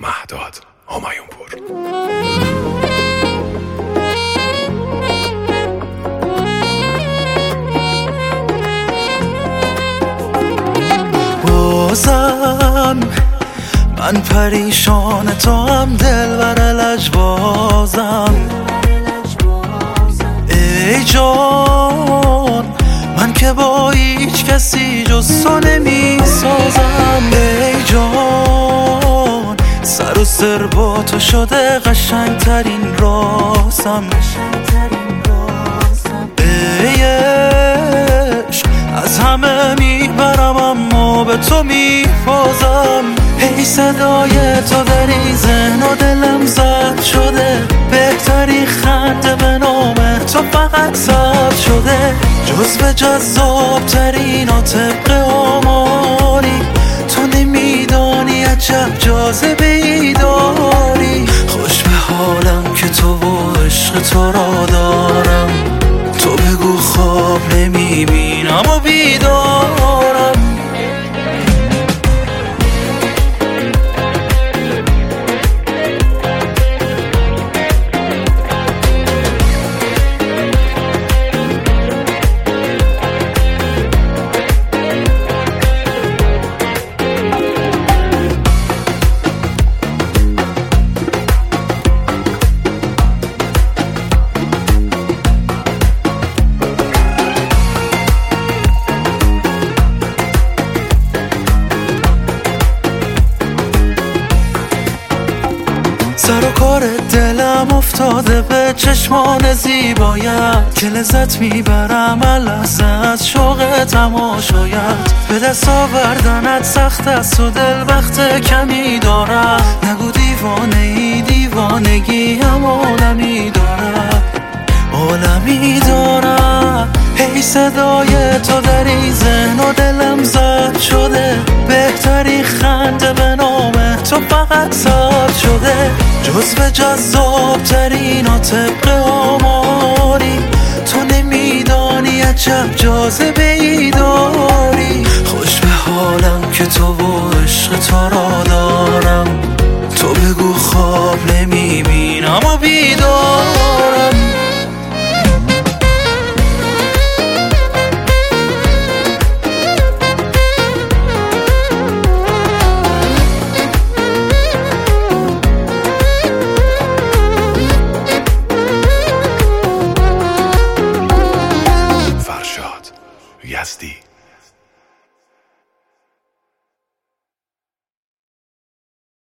مهداد همایونپور. بازم من پریشان، تو هم دلبر لجبازم. ای جان من که با هیچ کسی جز تو نمی سازم. ای جان سر و سر با تو شده قشنگ ترین رازم. ای عشق از همه میبرم اما به تو میفازم. ای صدای تو در این ذهن و دلم زد شده، بهتری خنده به نام تو فقط زد شده. جزو جذاب ترین و طبق آماری، تو نمیدانی عجب جاذبه ای داری. خوش به حالم که تو و عشق تو را دارم، تو بگو خواب نمیبینم و بیدارم. سر و کار دلم افتاده به چشمان زیبایت، که لذت میبرم لحظه از شوق تماشایت. به دست آوردنت سخت است و دل وقت کمی دارم. نگو دیوانه ای، دیوانگی هم عالمی دارم، عالمی دارم. ای صدای تو در این ذهن و دلم زد شده، بهتری خنده به نام تو فقط زد شده. جزو جذاب ترین و طبق آماری، تو نمیدانی عجب جاذبه ای داری. خوش به حالم که تو و عشق تو را دارم، تو بگو خواب نمیبینم و بیدار.